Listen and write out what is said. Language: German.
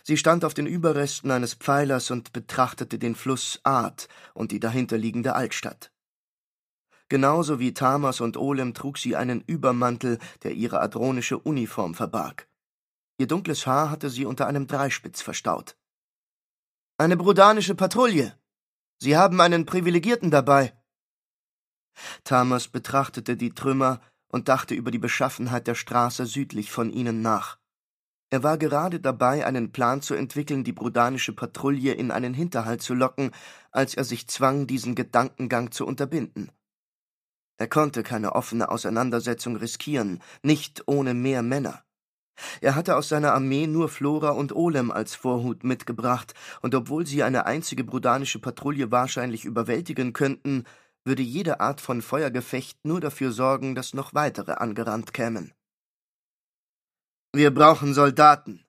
Sie stand auf den Überresten eines Pfeilers und betrachtete den Fluss Aad und die dahinterliegende Altstadt. Genauso wie Tamas und Olem trug sie einen Übermantel, der ihre adronische Uniform verbarg. Ihr dunkles Haar hatte sie unter einem Dreispitz verstaut. »Eine brudanische Patrouille! Sie haben einen Privilegierten dabei!« Tamas betrachtete die Trümmer und dachte über die Beschaffenheit der Straße südlich von ihnen nach. Er war gerade dabei, einen Plan zu entwickeln, die brudanische Patrouille in einen Hinterhalt zu locken, als er sich zwang, diesen Gedankengang zu unterbinden. Er konnte keine offene Auseinandersetzung riskieren, nicht ohne mehr Männer. Er hatte aus seiner Armee nur Flora und Olem als Vorhut mitgebracht, und obwohl sie eine einzige brudanische Patrouille wahrscheinlich überwältigen könnten, würde jede Art von Feuergefecht nur dafür sorgen, dass noch weitere angerannt kämen. »Wir brauchen Soldaten«,